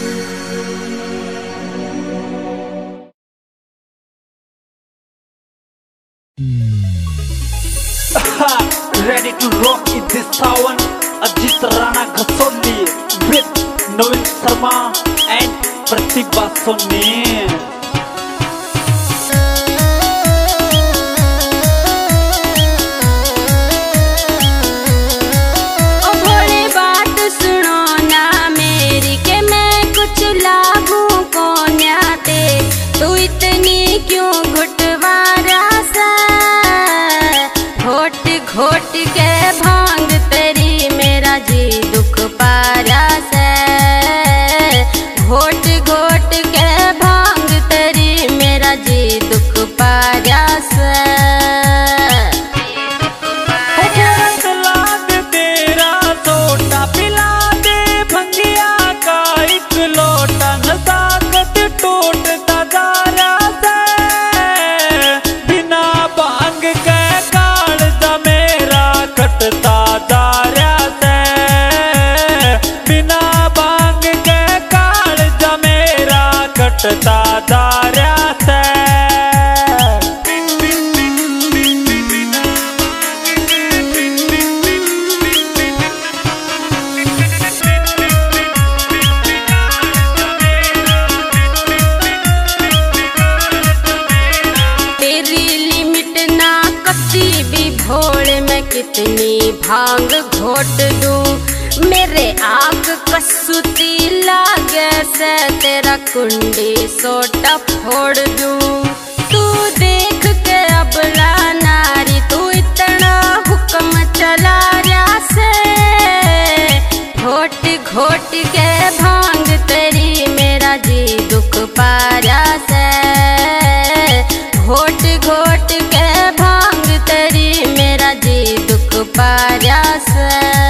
Ready to rock in this sound. Ajit Rana Ghasoli with Navin Sharma and Pratibha Soni. घोट के भांग तेरी मेरा जी दुख पारा से, घोट घोट के भांग तेरी मेरा जी दुख पारा से। तेरा सोटा पिला दे भंगिया का एक लोटा, नजाकत टूटता जा रहा से, बिना भांग के कटता जा रहा से, बिना भांग के काल मेरा कटता जा रहा से। तेरी लिमिट ना कच्ची भी भोड़ में कितनी भांग घोट दूं, मेरे आग कसूती लागे से तेरा कुंडी सोटा फोड़ दूं। तू देख के अबला नारी तू इतना हुक्म चला रहा से, घोट घोट के भांग तेरी मेरा जी दुख पारा से, घोट घोट के भांग तेरी मेरा जी दुख पारा से।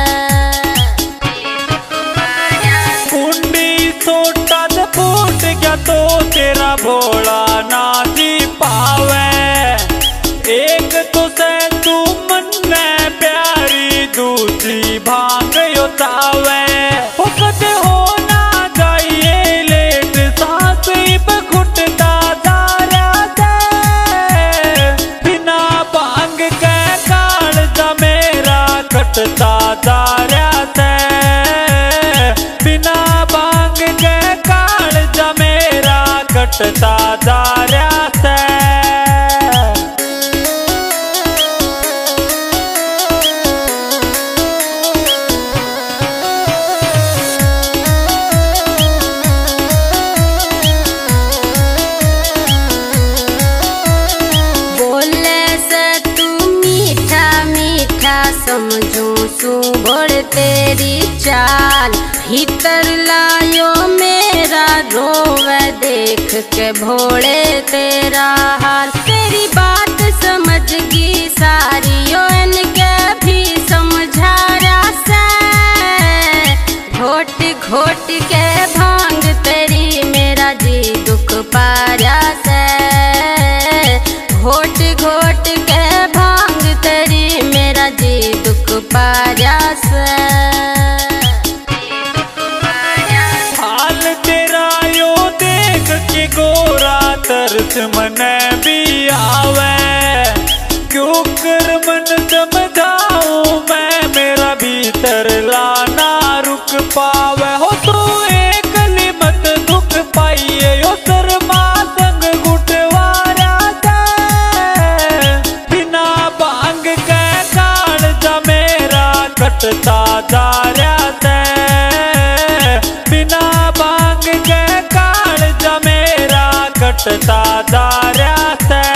कुंडी सोटा से फूट गया तो तेरा भोला ना जी पावे, एक तो से तू मन में प्यारी दूसरी भांग योतावे। फुकत होना चाहिए लेट सांस पे घुटता जा रहा से, बिना भांग के काल मेरा कटता जा रहा से, बिना भांग के काल मेरा कटता जा रहा से। समझूं सू बोल तेरी चाल, भीतर लायो मेरा रोवे देख के भोले तेरा हाल। तेरी बात समझ गई सारी यो इनके भी समझा रहा से, घोट घोट के भांग तेरी मेरा जी दुख पारा से, घोट घोट के भांग तेरी मेरा जी दुख पारा से। हाल तेरा यो देख के गोरा तरस मन भी आवे, क्यों कर मन समझाऊं मैं मेरा भीतर लाना रुक पावे। हो तू एक मत दुख पाइए यो शर्मा संग गुटवारा से, बिना भांग के काल मेरा कटता जा रहा से, बिना भांग के काल मेरा कटता जा रहा से।